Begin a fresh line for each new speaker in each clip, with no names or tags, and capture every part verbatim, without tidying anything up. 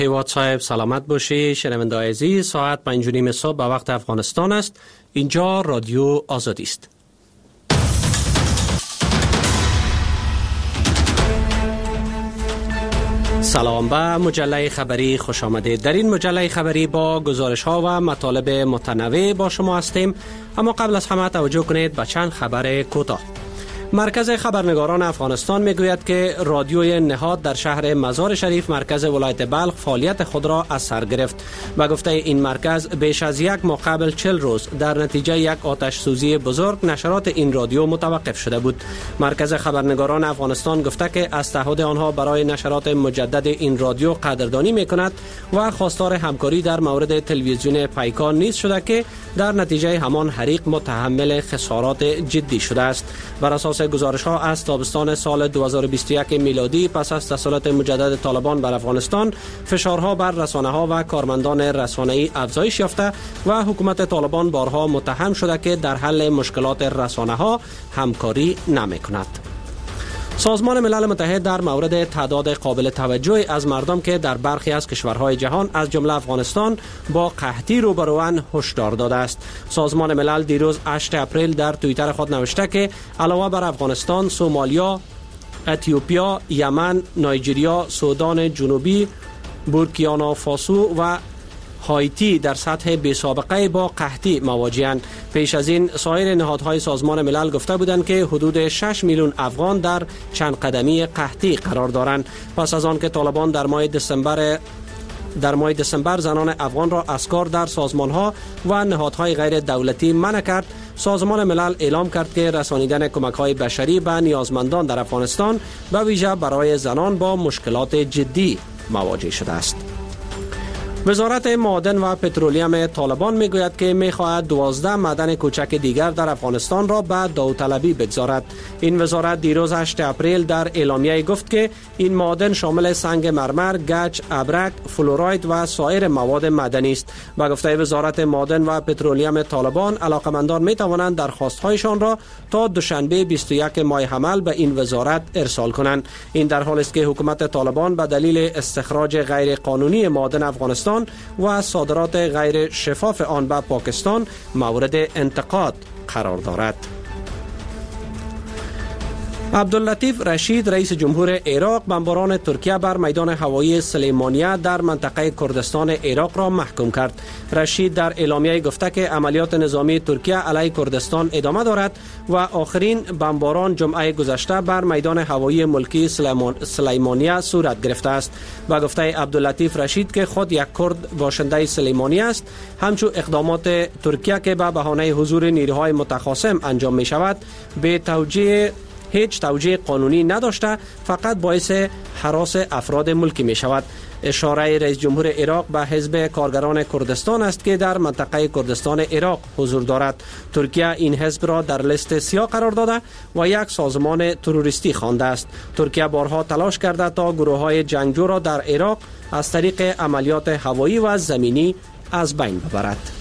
هیواد صاحب سلامت باشی. شنونده عزیز، ساعت پنج و نیم صبح به وقت افغانستان است. اینجا رادیو آزادی است. سلام، به مجله خبری خوش آمدید. در این مجله خبری با گزارش ها و مطالب متنوع با شما هستیم، اما قبل از همه توجه کنید به چند خبر کوتاه. مرکز خبرنگاران افغانستان میگوید که رادیوی نهاد در شهر مزار شریف مرکز ولایت بلخ فعالیت خود را از سر گرفت. و گفته این مرکز بیش از یک ماه قبل چهل روز در نتیجه یک آتش سوزی بزرگ نشرات این رادیو متوقف شده بود. مرکز خبرنگاران افغانستان گفته که از تعهد آنها برای نشرات مجدد این رادیو قدردانی میکند و خواستار همکاری در مورد تلویزیون پیکان نیز شده که در نتیجه همان حریق متحمل خسارات جدی شده است. بر اساس گزارش ها از تابستان سال دو هزار و بیست و یک میلادی، پس از تسلط مجدد طالبان بر افغانستان، فشارها بر رسانه ها و کارمندان رسانه‌ای افزایش یافته و حکومت طالبان بارها متهم شده که در حل مشکلات رسانه ها همکاری نمی کند. سازمان ملل متحد در مورد تعداد قابل توجهی از مردم که در برخی از کشورهای جهان از جمله افغانستان با قحطی روبروان هشدار داده است. سازمان ملل دیروز هشتم اپریل در توییتر خود نوشته که علاوه بر افغانستان، سومالیا، اتیوپیا، یمن، نایجریا، سودان جنوبی، بورکینافاسو و هایتی در سطح بی سابقه با قحطی مواجه‌اند. پیش از این سایر نهادهای سازمان ملل گفته بودند که حدود شش میلیون افغان در چند قدمی قحطی قرار دارند. پس از آن که طالبان در ماه دسامبر در ماه دسامبر زنان افغان را از کار در سازمان‌ها و نهادهای غیر دولتی منع کرد، سازمان ملل اعلام کرد که رسانیدن کمک‌های بشری به نیازمندان در افغانستان به ویژه برای زنان با مشکلات جدی مواجه شده است. وزارت معادن و پترولیم طالبان میگوید که میخواهد دوازده معدن کوچک دیگر در افغانستان را به داوطلبی بگذارد. این وزارت دیروز هشتم اپریل در اعلامیه گفت که این معادن شامل سنگ مرمر، گچ، ابرک، فلوراید و سایر مواد معدنی است. و گفته وزارت معادن و پترولیم طالبان، علاقمندان می توانند درخواست‌هایشان را تا دوشنبه بیست و یکم ماه حمل به این وزارت ارسال کنند. این در حالی است که حکومت طالبان به دلیل استخراج غیر قانونی معادن افغانستان و صادرات غیر شفاف آن به پاکستان مورد انتقاد قرار دارد. عبداللطیف رشید رئیس جمهور عراق بمباران ترکیه بر میدان هوایی سلیمانیه در منطقه کردستان عراق را محکوم کرد. رشید در اعلامیه گفته که عملیات نظامی ترکیه علیه کردستان ادامه دارد و آخرین بمباران جمعه گذشته بر میدان هوایی ملکی سلیمانیه صورت گرفته است. و گفته عبداللطیف رشید که خود یک کرد باشنده سلیمانیه است، همچون اقدامات ترکیه که به بهانه حضور نیروهای متخاصم انجام می شود به توجیه هیچ توجیه قانونی نداشته، فقط باعث هراس افراد ملکی می شود. اشاره رئیس جمهور عراق به حزب کارگران کردستان است که در منطقه کردستان عراق حضور دارد. ترکیه این حزب را در لیست سیاه قرار داده و یک سازمان تروریستی خوانده است. ترکیه بارها تلاش کرده تا گروه‌های جنگجو را در عراق از طریق عملیات هوایی و زمینی از بین ببرد.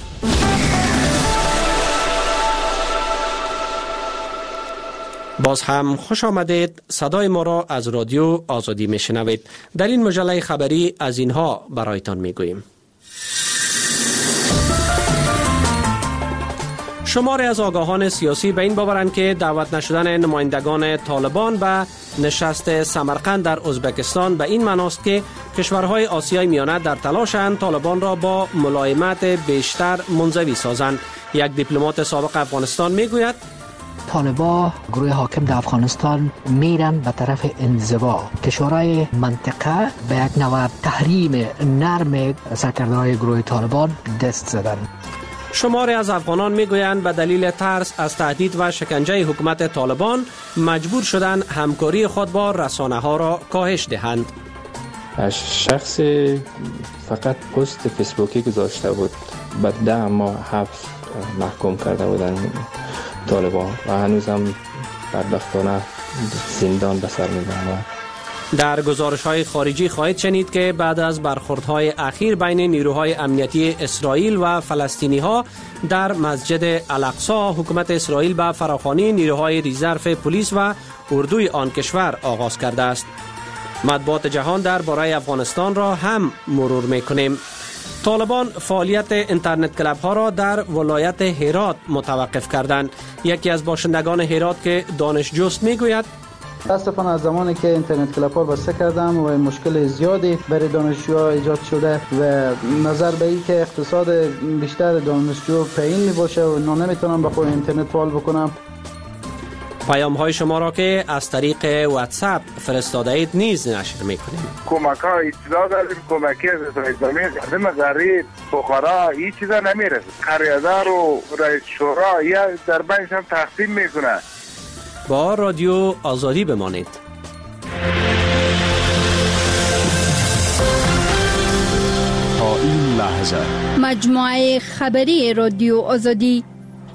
باز هم خوش آمدید. صدای ما را از رادیو آزادی می شنوید. در این مجله خبری از اینها برایتان می گوییم. شماری از آگاهان سیاسی به این باورند که دعوت نشدن نمایندگان طالبان به نشست سمرقند در ازبکستان به این معناست که کشورهای آسیای میانه در تلاشند طالبان را با ملایمت بیشتر منزوی سازند. یک دیپلمات سابق افغانستان می گوید
طالبان گروه حاکم در افغانستان میرن به طرف انزوا. کشورهای منطقه به یک نوع تحریم نرم سرکرده‌های گروه طالبان دست زدن.
شماری از افغانان میگویند به دلیل ترس از تهدید و شکنجه حکومت طالبان مجبور شدن همکاری خود با رسانه ها را کاهش دهند.
شخص فقط پست فیسبوکی گذاشته بود، بعد ده ماه حبس محکوم کرده بودن طالبان و هنوزم بدبختانه زندان به سر میبرند.
در گزارش‌های خارجی خواهید شنید که بعد از برخوردهای اخیر بین نیروهای امنیتی اسرائیل و فلسطینی‌ها در مسجد الاقصی، حکومت اسرائیل به فراخوانی نیروهای ریزرو پلیس و اردوی آن کشور آغاز کرده است. مطبوعات جهان درباره افغانستان را هم مرور می‌کنیم. طالبان فعالیت اینترنت کلاب ها را در ولایت هرات متوقف کردند. یکی از باشندگان هرات که دانشجوست میگوید
متاسفانه از زمانی که اینترنت کلاب ها بسته کردم و مشکل زیادی برای دانشجوها ایجاد شده و نظر به این که اقتصاد بیشتر دانشجو پایین می باشه و اینا نمیتونم به خود اینترنت فعال بکنم.
پیام های شما را که از طریق واتساپ فرستاده اید نیز نشر میکنیم.
کمک ها اطلاع داریم، کمکی از زمین قدم غریب فقرا این چیزا نمیرسه. قریادار و رئیس شورا یا در بینش هم تقسیم میکنه.
با رادیو آزادی بمانید.
تا این لحظه
مجموعه خبری رادیو آزادی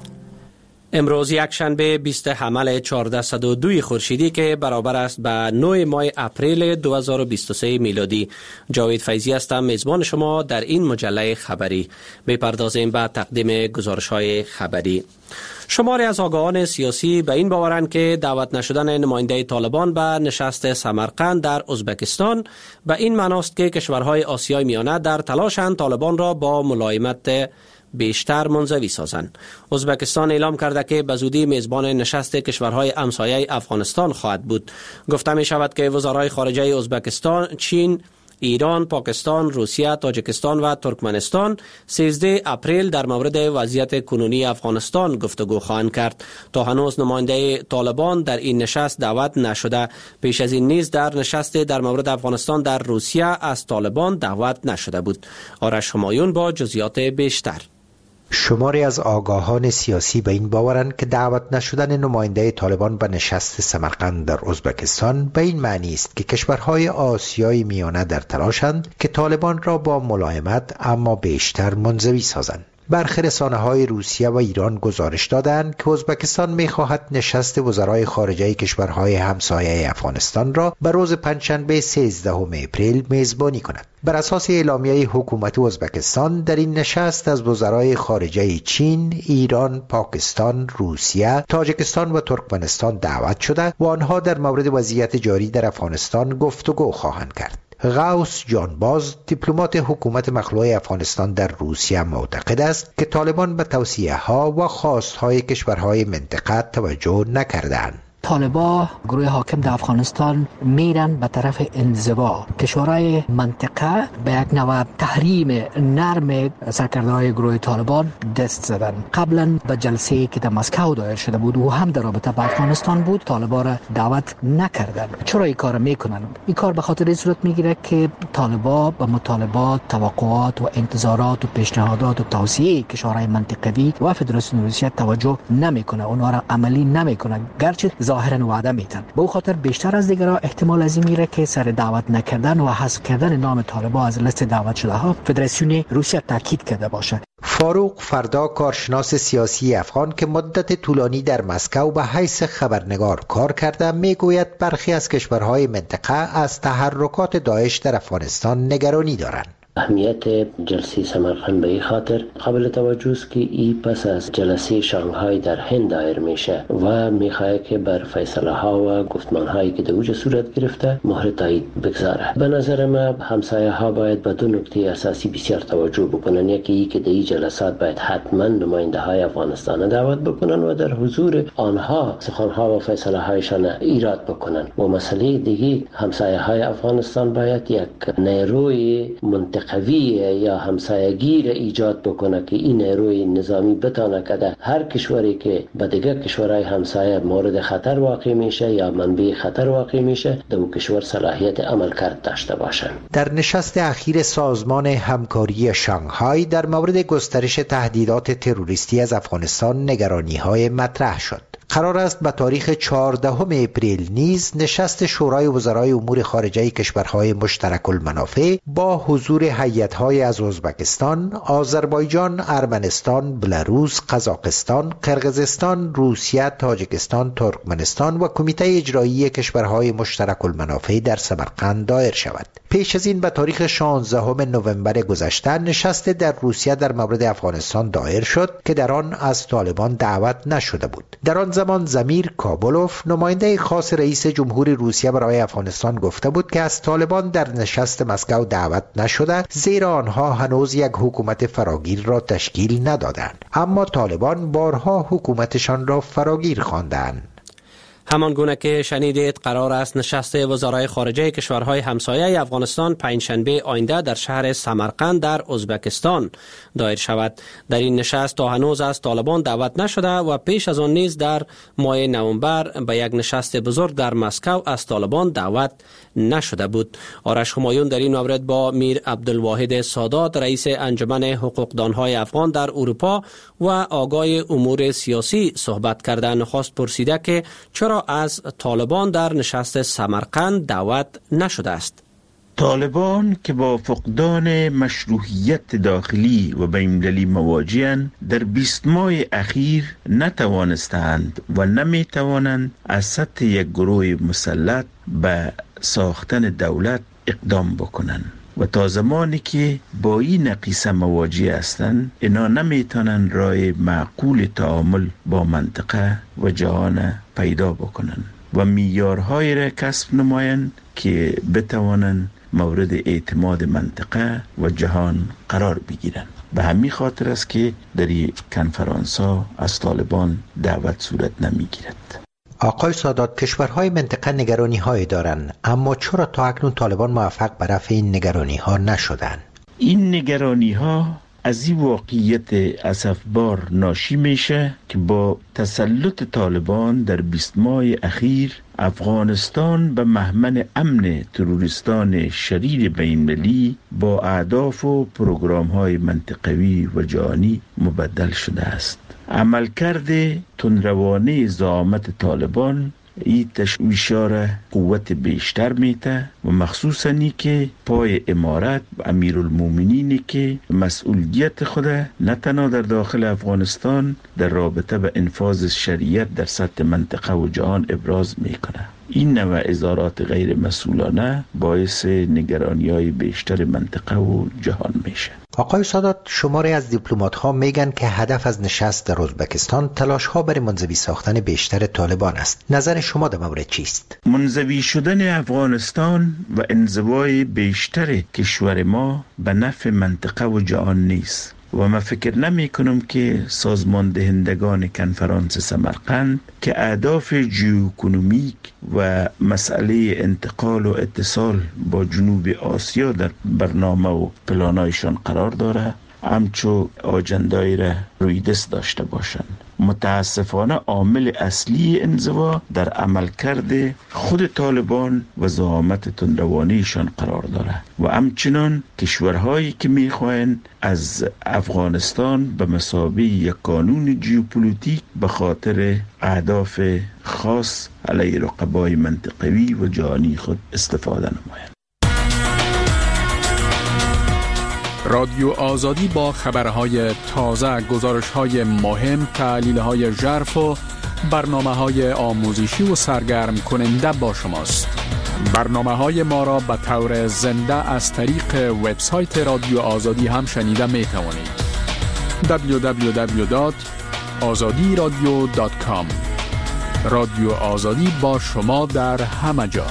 امروز یک شنبه بیست حمل چهارصد و دو خورشیدی که برابر است به نه ماه اپریل دو هزار و بیست و سه میلادی. جاوید فیضی هستم، میزبان شما در این مجله خبری. بپردازیم به تقدیم گزارش‌های خبری. شماری از آگاهان سیاسی به این باورند که دعوت نشدن نماینده طالبان به نشست سمرقند در ازبکستان به این معناست که کشورهای آسیای میانه در تلاشند طالبان را با ملایمت بیشتر منزوی سازند. ازبکستان اعلام کرده که به زودی میزبان نشست کشورهای همسایه افغانستان خواهد بود. گفته می شود که وزرای خارجه ازبکستان، چین، ایران، پاکستان، روسیه، تاجیکستان و ترکمنستان سیزده اپریل در مورد وضعیت کنونی افغانستان گفتگو خواهند کرد. تا هنوز نماینده طالبان در این نشست دعوت نشده. پیش از این نیز در نشست در مورد افغانستان در روسیه از طالبان دعوت نشده بود. آرش همایون با جزئیات بیشتر.
شماری از آگاهان سیاسی به این باورند که دعوت نشدن نماینده طالبان به نشست سمرقند در ازبکستان به این معنی است که کشورهای آسیای میانه در تلاشند که طالبان را با ملایمت اما بیشتر منزوی سازند. برخی رسانه‌های روسیه و ایران گزارش دادند که ازبکستان می‌خواهد نشست وزرای خارجه کشورهای همسایه افغانستان را به روز پنجشنبه سیزدهم اپریل میزبانی کند. بر اساس اعلامیه حکومت ازبکستان در این نشست از وزرای خارجه چین، ایران، پاکستان، روسیه، تاجیکستان و ترکمنستان دعوت شده و آنها در مورد وضعیت جاری در افغانستان گفتگو خواهند کرد. غوث جانباز، دیپلمات حکومت مخلوع افغانستان در روسیه، معتقد است که طالبان به توصیه ها و خواست های کشورهای منطقه توجه نکردند.
طالبان گروه حاکم در افغانستان میرن به طرف انزوا. کشورهای منطقه به یک نوع تحریم نرم سرکرده‌های گروه طالبان دست زدن. قبلا به جلسه‌ای که در مسکو دایر شده بود و هم در رابطه با افغانستان بود، طالبان را دعوت نکردن. چرا این کار میکنن؟ این کار به خاطر این صورت میگیره که طالبان به مطالبات، توقعات و انتظارات و پیشنهادات و توصیه کشورهای منطقوی و فدراسیون روسیه توجه نمیکنه. اونها را عملی نمیکنه. گرچه ظاهرا وعده میتن. به خاطر بیشتر از دیگرها احتمال از این میره که سر دعوت نکردن و حذف کردن نام طالبان از لیست دعوت شده ها فدراسیون روسیه تاکید کرده باشه.
فاروق فردا، کارشناس سیاسی افغان که مدت طولانی در مسکو به حیث خبرنگار کار کرده، میگوید برخی از کشورهای منطقه از تحرکات داعش در افغانستان نگرانی دارند.
اهمیت جلسه سمرقند به این خاطر قابل توجه است که این پس از جلسه شانگهای در هند دایر میشه و میخواه که بر فیصله ها و گفتمان هایی که در اوج صورت گرفته مهر تایید بگذاره. به نظر من همسایه ها باید به دو نکته اساسی بسیار توجه بکنن. یکی ای که در این جلسات باید حتما نماینده های افغانستان دعوت بکنن و در حضور آنها سخن ها و فیصله هایشان ایراد بکنن. و مسئله دیگه، همسایه های افغانستان باید یک نیروی منطقه قوی یا همسایگی را ایجاد بکنه که این نیروی نظامی بتانه که در هر کشوری که به دیگر کشورهای همسایه مورد خطر واقع میشه یا منبع خطر واقع میشه، در اون کشور صلاحیت عمل کرد داشته باشن.
در نشست اخیر سازمان همکاری شانگهای در مورد گسترش تهدیدات تروریستی از افغانستان نگرانی‌های مطرح شد. قرار است به تاریخ چهاردهم اپریل نیز نشست شورای وزرای امور خارجه کشورهای مشترک المنافع با حضور هیئت‌های از ازبکستان، آذربایجان، ارمنستان، بلاروس، قزاقستان، قرقیزستان، روسیه، تاجیکستان، ترکمنستان و کمیته اجرایی کشورهای مشترک المنافع در سمرقند دایر شود. پیش از این به تاریخ شانزدهم نوامبر گذشته نشست در روسیه در مورد افغانستان دایر شد که در آن از طالبان دعوت نشده بود. در آن همزمان زمیر کابولوف نماینده خاص رئیس جمهور روسیه برای افغانستان گفته بود که از طالبان در نشست مسکو دعوت نشده، زیرا آنها هنوز یک حکومت فراگیر را تشکیل ندادند، اما طالبان بارها حکومتشان را فراگیر خواندند.
همان گونه که شنیدید، قرار است نشست وزرای خارجه کشورهای همسایه افغانستان پنجشنبه آینده در شهر سمرقند در ازبکستان دایر شود. در این نشست تا هنوز از طالبان دعوت نشده و پیش از آن نیز در ماه نوامبر به یک نشست بزرگ در مسکو از طالبان دعوت نشده بود. آرش همایون در این مورد با میر عبدالواحد سادات رئیس انجمن حقوقدانهای افغان در اروپا و آگاه امور سیاسی صحبت کرده. نخست پرسیده که چرا از طالبان در نشست سمرقند دعوت نشده است.
طالبان که با فقدان مشروعیت داخلی و بین‌المللی مواجه‌اند، در بیست ماه اخیر نتوانستند و نمیتوانند از سطح یک گروه مسلط به ساختن دولت اقدام بکنند و تا زمانی که با این نقیصه مواجه هستند، اینا نمیتونن راه معقول تعامل با منطقه و جهان پیدا بکنن و معیارهایی را کسب نمایند که بتوانند مورد اعتماد منطقه و جهان قرار بگیرند. به همین خاطر است که در این کنفرانس ها از طالبان دعوت صورت نمیگیرد.
آقای سادات، کشورهای منطقه نگرانی هایی دارند، اما چرا تا اکنون طالبان موفق به رفع این نگرانی ها نشدند؟
این نگرانی ها از این واقعیت اسفبار ناشی میشه که با تسلط طالبان در بیست ماه اخیر افغانستان به مهمن امن تروریستان شریر بین‌المللی با اهداف و پروگرام های منطقوی و جهانی مبدل شده است. عملکرد تندروانه زعامت طالبان این تشویش‌ها را قوت بیشتر میته و مخصوصاً ای که پای امارت و امیرالمومنینی که مسئولیت خود نه تنها در داخل افغانستان در رابطه به انفاذ شریعت در سطح منطقه و جهان ابراز میکنه. این نوع اظهارات غیر مسئولانه باعث نگرانی‌های بیشتر منطقه و جهان میشه.
آقای سادات، شماری از دیپلمات ها میگن که هدف از نشست در ازبکستان تلاش ها برای منزوی ساختن بیشتر طالبان است. نظر شما در مورد چیست؟
منزوی شدن افغانستان و انزوای بیشتر کشور ما به نفع منطقه و جهان نیست و من فکر نمی کنم که سازمان دهندگان کنفرانس سمرقند که اهداف جیوکنومیک و مسئله انتقال و اتصال با جنوب آسیا در برنامه و پلانایشان قرار داره همچو آجندایی را روی دست داشته باشند. متاسفانه عامل اصلی انزوا در عملکرد خود طالبان و زعامت تندروانیشان قرار داره و همچنان کشورهایی که میخواهند از افغانستان به مثابه یک قانون ژئوپلیتیک به خاطر اهداف خاص علیه رقبای منطقوی و جهانی خود استفاده نمایند.
رادیو آزادی با خبرهای تازه، گزارش‌های مهم، تحلیل‌های ژرف و برنامه‌های آموزشی و سرگرم کننده با شماست. برنامه‌های ما را به طور زنده از طریق وبسایت رادیو آزادی هم شنیده می‌توانید. دبلیو دبلیو دبلیو دات آزادی رادیو دات کام. رادیو آزادی با شما در همه جا.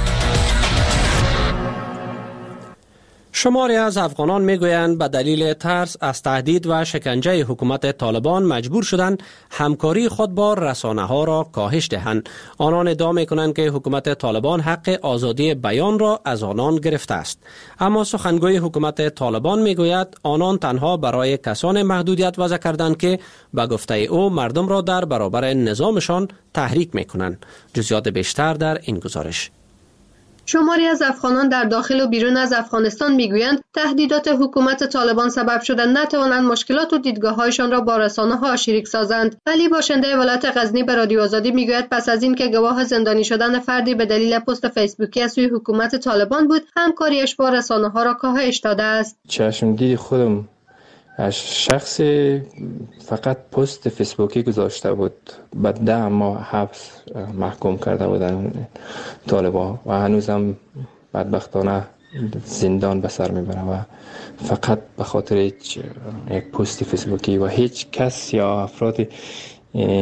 شماری از افغانان میگویند به دلیل ترس از تهدید و شکنجه حکومت طالبان مجبور شدند همکاری خود با رسانه ها را کاهش دهند. آنان ادعا میکنند که حکومت طالبان حق آزادی بیان را از آنان گرفته است. اما سخنگوی حکومت طالبان میگوید آنان تنها برای کسان محدودیت وضع کردند که به گفته او مردم را در برابر نظامشان تحریک میکنند. جزئیات بیشتر در این گزارش.
شماری از افغانان در داخل و بیرون از افغانستان میگویند تهدیدات حکومت طالبان سبب شده نتوانند مشکلات و دیدگاه‌هایشان را با رسانه‌ها شریک سازند. علی باشنده ولایت غزنی به رادیو آزادی میگوید پس از اینکه گواه زندانی شدن فردی به دلیل پست فیسبوکی از سوی حکومت طالبان بود، همکاریش با رسانه‌ها را کاهش داده است.
چشمدید خودم شخص فقط پست فیسبوکی گذاشته بود، بعد ده ماه حبس محکوم کرده بودن طالبان و هنوزم بدبختانه زندان به سر میبره و فقط به خاطر یک پست فیسبوکی و هیچ کس یا افراد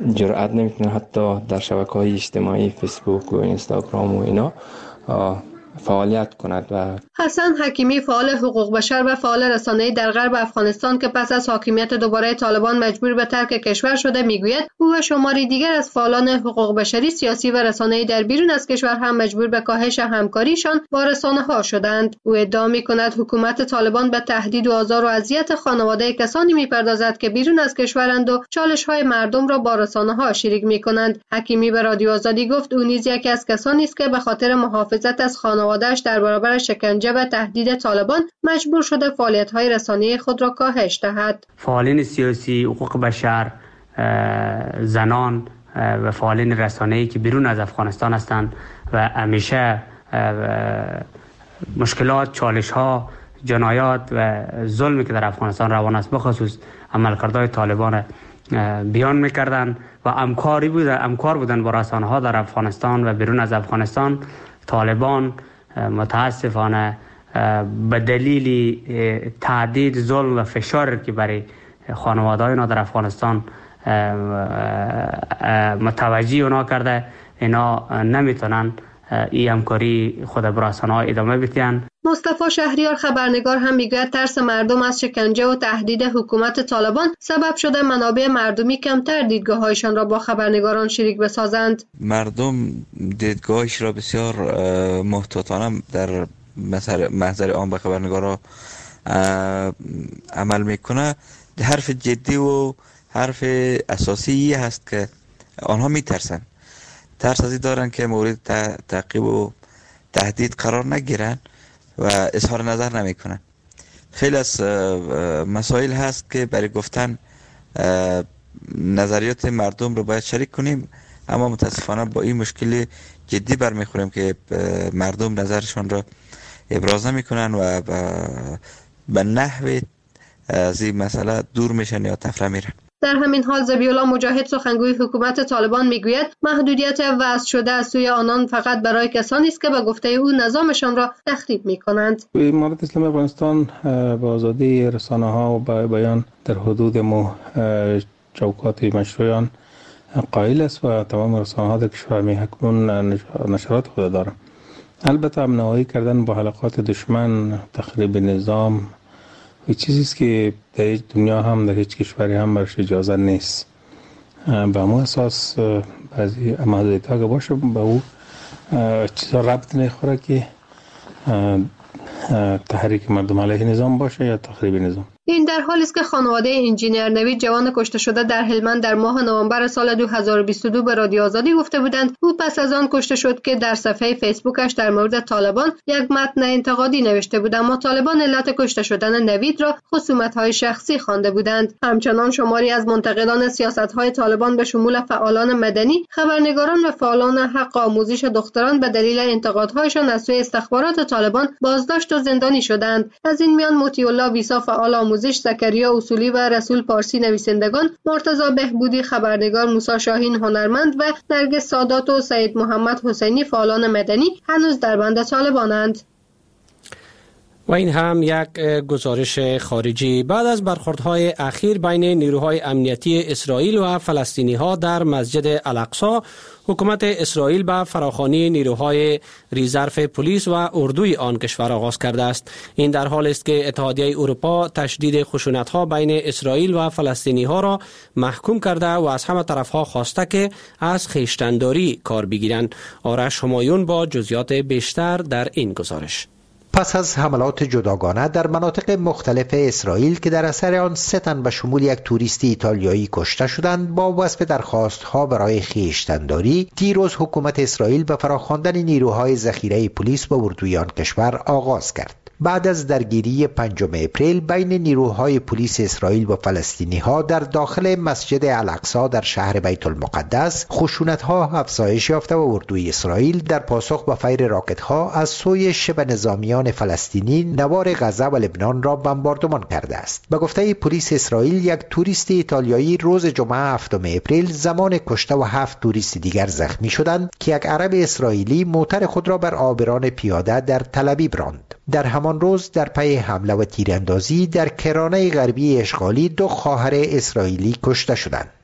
جرأت نمیکنه حتی در شبکه‌های اجتماعی فیسبوک و اینستاگرام و اینا فعالیت کند. و
حسن حکیمی فعال حقوق بشر و فعال رسانه‌ای در غرب افغانستان که پس از حاکمیت دوباره طالبان مجبور به ترک کشور شده میگوید او و شماری دیگر از فعالان حقوق بشری، سیاسی و رسانه‌ای در بیرون از کشور هم مجبور به کاهش همکاریشان با رسانه‌ها شدند. او ادعا می‌کند حکومت طالبان به تهدید و آزار و اذیت خانواده کسانی می‌پردازد که بیرون از کشورند و چالش‌های مردم را با رسانه‌ها شریک می‌کنند. حکیمی به رادیو آزادی گفت او نیز یکی از کسانی است که به خاطر محافظت از خانواده‌اش در برابر شکنجه و تهدید طالبان مجبور شده فعالیت‌های رسانه‌ای خود را کاهش دهد.
فعالین سیاسی، حقوق بشر، زنان و فعالین رسانه‌ای که بیرون از افغانستان هستند و همیشه مشکلات، چالش‌ها، جنایات و ظلمی که در افغانستان روان است بخصوص عملکردهای طالبان بیان می‌کردند و همکاری بودن همکار بودن با رسانه‌ها در افغانستان و بیرون از افغانستان. طالبان متاسفانه به دلیل تهدید، ظلم و فشار که برای خانواده‌های اینا در افغانستان متوجه اونا کرده، اینا نمیتونن این همکاری خود با رسانه‌ها ادامه بدن.
مصطفی شهریار خبرنگار هم میگوید ترس مردم از شکنجه و تهدید حکومت طالبان سبب شده منابع مردمی کمتر دیدگاه‌هایشان را با خبرنگاران شریک بسازند.
مردم دیدگاهش را بسیار محتاطانه در محضر عام به خبرنگارا عمل میکنه. حرف جدی و حرف اساسی هست که آنها میترسن، ترس از این دارن که مورد تعقیب و تهدید قرار نگیرن و اظهار نظر نمیکنن. خیلی از مسائل هست که برای گفتن نظریات مردم رو باید شریک کنیم، اما متاسفانه با این مشکل جدی برمیخوریم که مردم نظرشان رو ابراز نمیکنن و به نحو از این مسئله دور میشن یا تفره میرن.
در همین حال ذبیح‌الله مجاهد سخنگوی حکومت طالبان میگوید محدودیت وضع شده از سوی آنان فقط برای کسانی است که به گفته او نظامشان را تخریب میکنند.
امارت اسلامی افغانستان به آزادی رسانه‌ها و به بیان در حدود مو چوکات مشروعان قائل است و تمام رسانه‌ها در کشور می‌حکمون نشرات خود دارند. البته امنوایی کردن با حلقات دشمن، تخریب نظام و چیزی است که در هیچ دنیا هم در هیچ کشوری هم برش اجازه نیست. به همون اساس بعضی محدودیت‌ها که باشه به او چیزا ربط نخوره که تحریک مردم علیه نظام باشه یا تخریب نظام.
این در حالی است که خانواده انجینیر نوید جوان کشته شده در هلمند در ماه نوامبر سال دو هزار و بیست و دو به رادیو آزادی گفته بودند او پس از آن کشته شد که در صفحه فیسبوکش در مورد طالبان یک متن انتقادی نوشته بود، اما طالبان علت کشته شدن نوید را خصومت‌های شخصی خوانده بودند. همچنان شماری از منتقدان سیاست‌های طالبان به شمول فعالان مدنی، خبرنگاران و فعالان حق آموزش دختران به دلیل انتقادهایشان از سوی استخبارات طالبان بازداشت و زندانی شدند. از این میان مطیع الله ویسا فعال آموزش، زکریا اصولی و رسول پارسی نویسندگان، مرتضی بهبودی خبرنگار، موسی شاهین هنرمند و نرگس سادات و سید محمد حسینی فعالان مدنی هنوز در بند طالبانند.
و این هم یک گزارش خارجی. بعد از برخوردهای اخیر بین نیروهای امنیتی اسرائیل و فلسطینی ها در مسجد الاقصی، حکومت اسرائیل به فراخوانی نیروهای ریزرو پلیس و اردوی آن کشور آغاز کرده است. این در حال است که اتحادیه اروپا تشدید خشونت‌ها بین اسرائیل و فلسطینی ها را محکوم کرده و از همه طرف‌ها خواسته که از خویشتن‌داری کار بگیرند. آرش همایون با جزئیات بیشتر در این گزارش.
پس از حملات جداگانه در مناطق مختلف اسرائیل که در اثر آن سه تن به شمول یک توریست ایتالیایی کشته شدند، با وصف درخواست‌ها برای خویشتن‌داری، دیروز حکومت اسرائیل به فراخواندن نیروهای ذخیره پلیس و اردوی آن کشور آغاز کرد. بعد از درگیری پنجم اپریل بین نیروهای پلیس اسرائیل و فلسطینی ها در داخل مسجد الاقصی در شهر بیت المقدس، خشونت ها افزایش یافته و اردوی اسرائیل در پاسخ به فیر راکت ها از سوی شبه نظامیان فلسطینی نوار غزه و لبنان را بمباردمان کرده است. به گفته پلیس اسرائیل، یک توریست ایتالیایی روز جمعه هفتم اپریل زمان کشته و هفت توریست دیگر زخمی شدند که یک عرب اسرائیلی موتر خود را بر عابران پیاده در تل ابیب راند. در همان روز در پی حمله و تیراندازی در کرانه غربی اشغالی دو خواهر اسرائیلی کشته شدند.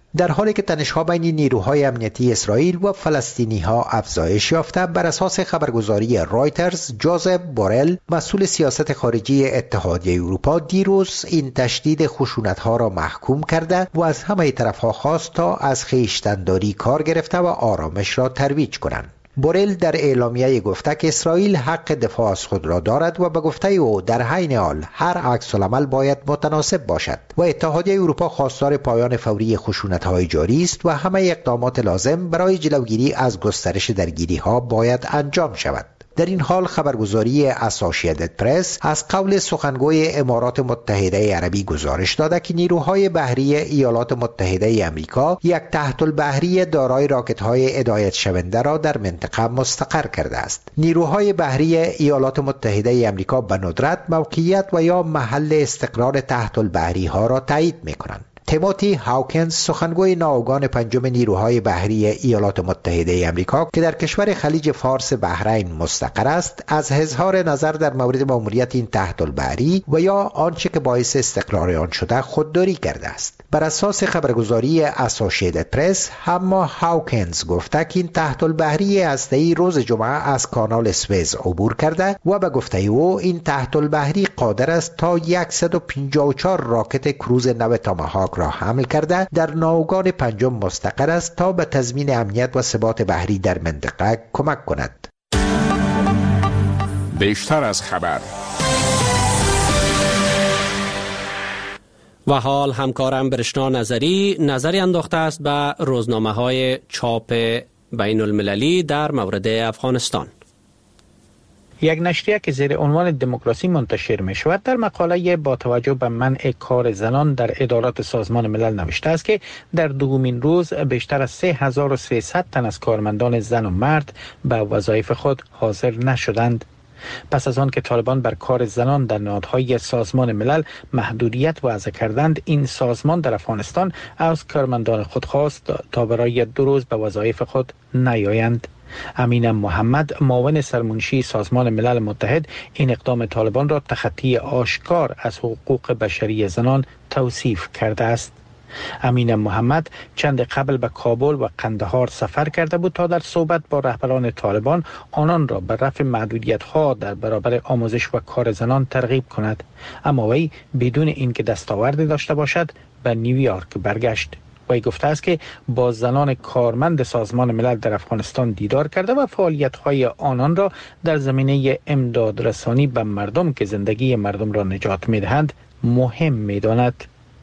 در حالی که تنش‌ها بین نیروهای امنیتی اسرائیل و فلسطینی‌ها افزایش یافته، بر اساس خبرگزاری رایترز، جوزف بورل، مسئول سیاست خارجی اتحادیه اروپا، دیروز این تشدید خشونت‌ها را محکوم کرده و از همه طرف‌ها خواست تا از خویشتن‌داری کار گرفته و آرامش را ترویج کنند. بورل در اعلامیه گفته که اسرائیل حق دفاع از خود را دارد و به گفته او در عین حال هر عکس‌العمل باید متناسب باشد و اتحادیه اروپا خواستار پایان فوری خشونت‌های جاری است و همه اقدامات لازم برای جلوگیری از گسترش درگیری‌ها باید انجام شود. در این حال خبرگزاری اسوسییتد پرس از قول سخنگوی امارات متحده عربی گزارش داده که نیروهای بحری ایالات متحده آمریکا یک تحت البحری دارای راکت‌های هدایت شونده را در منطقه مستقر کرده است. نیروهای بحری ایالات متحده آمریکا به ندرت موقعیت و یا محل استقرار تحت البحری ها را تایید می‌کنند. تیموتی هاوکنز، سخنگوی ناوگان پنجم نیروهای بحری ایالات متحده آمریکا که در کشور خلیج فارس بحرین مستقر است، از اظهار نظر در مورد ماموریت این تحت البحری و یا آنچه که باعث استقرار آن شده خودداری کرده است. بر اساس خبرگزاری اسوسییتد پرس، اما هاوکنز گفته که این تحت البحری هسته‌ای روز جمعه از کانال سوئز عبور کرده و به گفته او این تحت البحری قادر است تا صد و پنجاه و چهار راکت کروز نو تاماهاک را حمل کرده در ناوگان پنجم مستقر است تا به تضمین امنیت و ثبات بحری در منطقه کمک کند.
بیشتر از خبر.
و حال همکارم برشنا نظری نظری انداخته است به روزنامه های چاپ بین المللی در مورد افغانستان.
یک نشریه که زیر عنوان دموکراسی منتشر می شود در مقاله با توجه به منع کار زنان در ادارات سازمان ملل نوشته است که در دومین روز بیشتر از سه هزار و سیصد تن از کارمندان زن و مرد به وظایف خود حاضر نشدند. پس از آن که طالبان بر کار زنان در نهادهای سازمان ملل محدودیت وضع کردند، این سازمان در افغانستان از کارمندان خود خواست تا برای دو روز به وظایف خود نیایند. امین محمد، معاون سرمنشی سازمان ملل متحد، این اقدام طالبان را تخطی آشکار از حقوق بشری زنان توصیف کرده است. امین محمد چند قبل به کابل و قندهار سفر کرده بود تا در صحبت با رهبران طالبان آنان را به رفع محدودیت‌ها در برابر آموزش و کار زنان ترغیب کند، اما وی بدون اینکه دستاوردی داشته باشد به نیویورک برگشت. وی گفته است که با زنان کارمند سازمان ملل در افغانستان دیدار کرده و فعالیت‌های آنان را در زمینه امداد رسانی به مردم که زندگی مردم را نجات می‌دهند مهم می‌داند.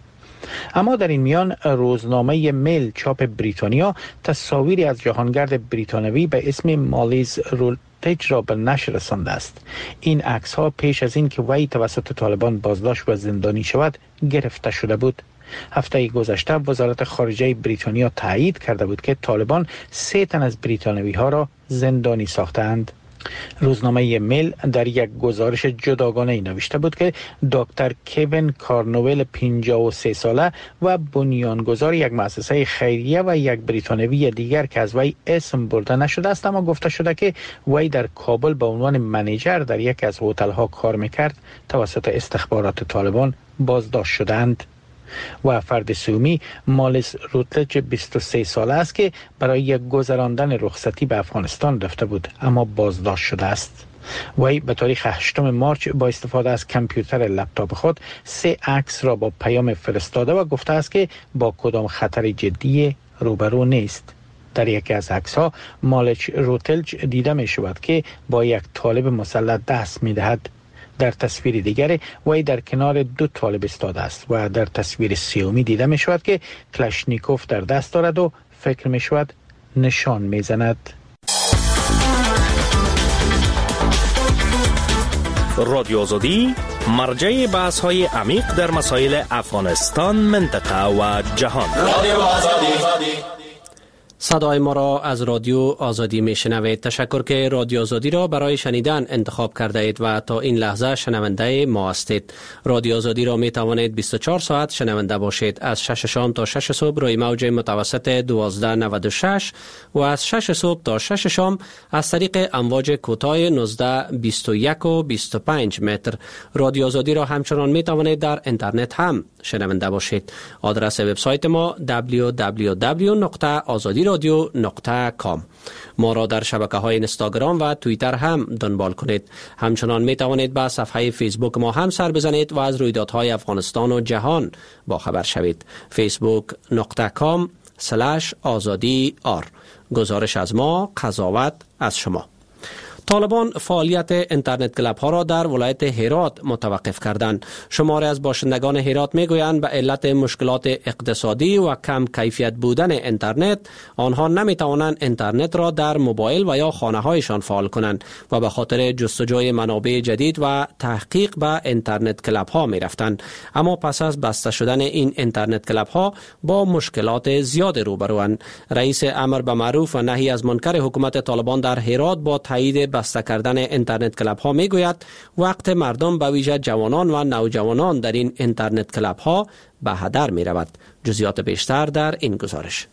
اما در این میان روزنامه میل چاپ بریتانیا تصاویری از جهانگرد بریتانوی به اسم مالیز رولتج را به نشر رسانده است. این عکس‌ها پیش از این که وی توسط طالبان بازداشت و زندانی شود گرفته شده بود. هفته گذشته وزارت خارجه بریتانیا تایید کرده بود که طالبان سه تن از بریتانوی ها را زندانی ساختند. روزنامه میل در یک گزارش جداگانه نوشته بود که دکتر کوین کارنویل پنجاه و سه ساله و بنیانگذار یک مؤسسه خیریه و یک بریتانوی دیگر که از وی اسم برده نشده است، اما گفته شده که وی در کابل به عنوان منیجر در یک از هتل‌ها کار میکرد، توسط استخبارات طالبان بازداشت شدند. و فرد سومی مالیز روتلج بیست و سه ساله است که برای گذراندن رخصتی به افغانستان رفته بود اما بازداشت شده است. وی به تاریخ هشتم مارچ با استفاده از کامپیوتر لپتاپ خود سه عکس را با پیام فرستاده و گفته است که با کدام خطر جدی روبرو نیست. در یکی از عکس‌ها مالچ روتلج دیده می شود که با یک طالب مسلح دست می دهد. در تصویر دیگر وی در کنار دو طالب ایستاده است و در تصویر سومی دیده می شود که کلاشنیکوف در دست دارد و فکر می شود نشان می زند.
رادیو آزادی مرجع بحث های عمیق در مسائل افغانستان، منطقه و جهان. رادیو آزادی.
صدای ما را از رادیو آزادی میشنوید. تشکر که رادیو آزادی را برای شنیدن انتخاب کرده اید و تا این لحظه شنونده ما هستید. رادیو آزادی را می توانید بیست و چهار ساعت شنونده باشید. از شش شام تا شش صبح روی موج متوسط دوازده نود و شش و از شش صبح تا شش شام از طریق امواج کوتاه نوزده بیست و یک و بیست و پنج متر. رادیو آزادی را همچنان می توانید در اینترنت هم شنونده باشید. آدرس وبسایت ما دبلیو دبلیو دبلیو نقطه آزادی رادیو نقطه کام. ما را در شبکه‌های اینستاگرام و توییتر هم دنبال کنید. همچنان می توانید به صفحه فیسبوک ما هم سر بزنید و از رویدادهای افغانستان و جهان با خبر شوید. فیسبوک نقطه کام سلش آزادی آر. گزارش از ما، قضاوت از شما. طالبان فعالیت اینترنت کلاب ها را در ولایت هرات متوقف کردند. شماری از باشندگان هرات میگویند به علت مشکلات اقتصادی و کم کیفیت بودن اینترنت آنها نمی توانند اینترنت را در موبایل و یا خانه هایشان فعال کنند و به خاطر جستجوی منابع جدید و تحقیق به اینترنت کلاب ها می رفتند. اما پس از بسته شدن این اینترنت کلاب ها با مشکلات زیاد روبروند. رئیس امر به معروف و نهی از منکر حکومت طالبان در هرات با تایید بسته کردن اینترنت کلاب ها می گوید وقت مردم به ویژه جوانان و نوجوانان در این اینترنت کلاب ها به هدر می رود. جزئیات بیشتر در این گزارش.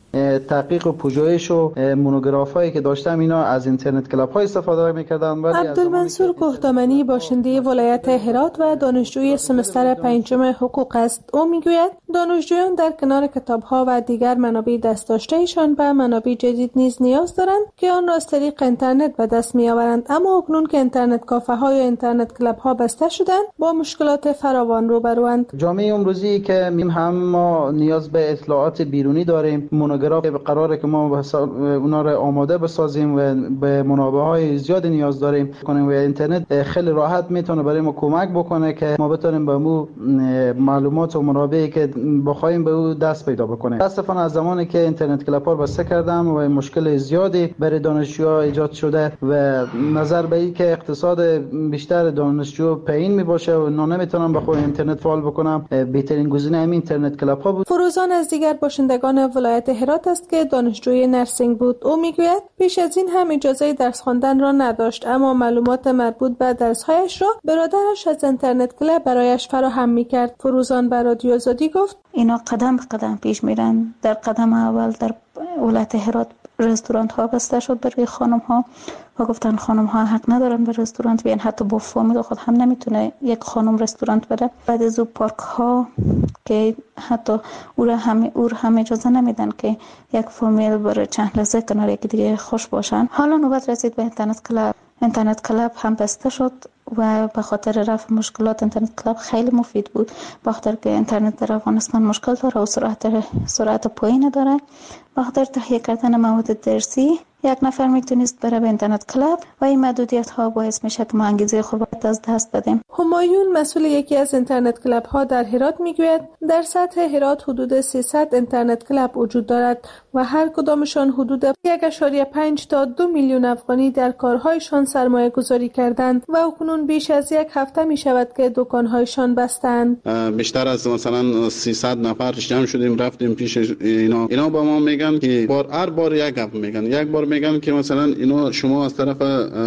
تحقیق و پژوهش و مونوگراف هایی که داشتم اینا از اینترنت کلاب های استفاده میکردن.
عبدالمنصور کوهدامنی باشنده ولایت هرات و دانشجوی سمستر پنجم حقوق است. او میگوید دانشجویان در کنار کتاب ها و دیگر منابع دست داشتهشان به منابع جدید نیز نیاز دارند که آن را از طریق اینترنت به دست میآورند، اما اکنون که اینترنت کافه ها یا اینترنت کلاب ها بسته شدند با مشکلات فراوان روبروند.
جامعه امروزی که هم ما نیاز به اطلاعات بیرونی داریم، مونوگراف قراره که ما اونا رو آماده بسازیم و به منابع‌های زیاد نیاز داریم کنیم و اینترنت خیلی راحت میتونه برای ما کمک بکنه که ما بتونیم به مو معلومات و منابعی که بخوایم به او دست پیدا بکنیم. متاسفانه از زمانی که اینترنت کلاب بسته کردم و مشکل زیادی برای دانشجوها ایجاد شده و نظر به این که اقتصاد بیشتر دانشجو پایین می باشه و اونا نمیتونن به خود اینترنت فعال بکنم، بهترین گزینه همین اینترنت کلاب ها بود.
فروزان از دیگر باشندگان ولایت هرات است که دانشجوی نرسینگ بود. او میگوید پیش از این هم اجازه درس خواندن را نداشت، اما معلومات مربوط به درس‌هایش را برادرش از اینترنت کلاب برایش فراهم میکرد. فروزان به رادیو آزادی گفت
اینا قدم به قدم پیش میرن. در قدم اول در ولایت هرات رستوران ها بسته شد برای خانم ها و گفتن خانم ها حق ندارن به رستوران بیان، حتی با فامیل خود هم نمیتونه یک خانم رستوران بره. بعد از او پارک ها که حتی او را هم او را هم اجازه نمیدن که یک فامیل بر چند لحظه کنار یکی دیگه خوش باشن. حالا نوبت رسید به اینترنت کلاب. اینترنت کلاب هم بسته شد و به خاطر رفع مشکلات اینترنت کلاب خیلی مفید بود، به خاطر که اینترنت در افغانستان مشکل داره و سرعت سرعت پایین داره. به خاطر تهیه کردن مواد درسی یک نفر میتونست بره به اینترنت کلاب و این محدودیت ها باعث میشه که ما انگیزه خود از دست بدیم.
همایون مسئول یکی از اینترنت کلاب ها در هرات میگوید در سطح هرات حدود سیصد اینترنت کلاب وجود دارد و هر کدامشان حدود یک ممیز پنج تا دو میلیون افغانی در کارهایشان سرمایه گذاری کردند و اکنون بیش از یک هفته می شود که دکانهایشان بستند.
بیشتر از مثلا سیصد نفر جمع شدیم رفتیم پیش اینا. اینا با ما میگن که بار هر بار یک گپ میگن. یک بار میگن که مثلا اینا شما از طرف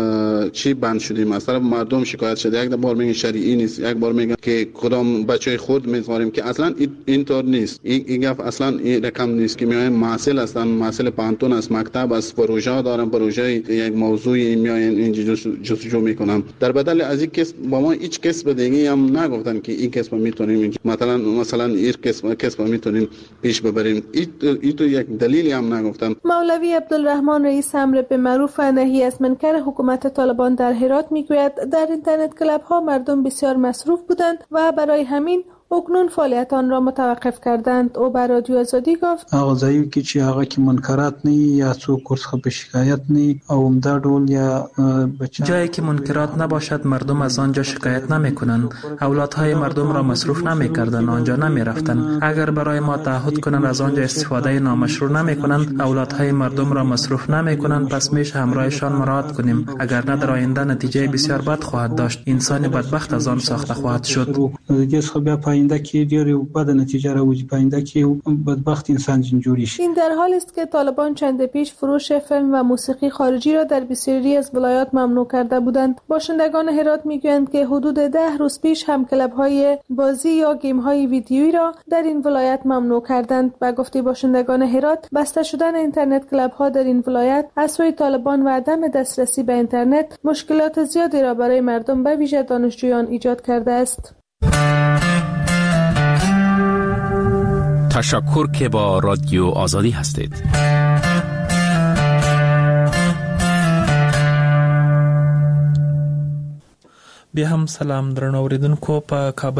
چی بند شدیم، از طرف مردم شکایت شده. یک بار میگن شرعی نیست، یک بار میگن که کدام بچهای خود میذاریم که اصلا اینطور نیست. این گپ اصلا این رقم نیست که میایم محصل هستن، محصل پانتون است، مکتب است، پروژه دارن، پروژه یک موضوعی میاین اینجا جستجو میکنن. در بدل از این کسب با ما هیچ کسب دیگه هم نگفتن که این کسب میتونیم مثلا مثلا این کسب کسب میتونیم پیش ببریم. این تو یک دلیلی هم نگفتن.
مولوی عبدالرحمن رئیس امر به معروف و نهی از منکر حکومت طالبان در هرات میگوید در اینترنت کلاب ها مردم بسیار مصروف بودند و برای همین اکنون فعالیت آن را متوقف کردند. او بر رادیو آزادی گفت
هغه که چې هغه کې منکرات نه یا څوک ورڅخه به شکایت نه او همدا ډول یا
جایی که منکرات نباشد مردم از آنجا شکایت نمیکنند. اولادهای مردم را مصروف نمیکردند، آنجا نمیرفتند. اگر برای ما تعهد کنند از آنجا استفاده نامشروع نمیکنند، اولادهای مردم را مصروف نمیکنند، پس میشه همراهشان مراعات کنیم. اگر نه در آینده نتیجه بسیار بد خواهد داشت. انسان بدبخت از آن ساخته خواهد شد.
پاینده کې ډېر بد نتیجه راوځي، پاینده کې بدبخت انسان جوړی شي.
این در حالی است که طالبان چند پیش فروش فیلم و موسیقی خارجی را در بسیاری از ولایات ممنوع کرده بودند. باشندگان هرات میگویند که حدود ده روز پیش هم کلب‌های بازی یا گیم‌های ویدیویی را در این ولایت ممنوع کردند. با گفته باشندگان هرات، بسته شدن اینترنت کلب‌ها در این ولایت از سوی طالبان و عدم دسترسی به اینترنت مشکلات زیادی را برای مردم به ویژه دانشجویان ایجاد کرده است.
تشکر که با رادیو آزادی هستید.
بیا هم سلام درنو اوریدونکو. په کابل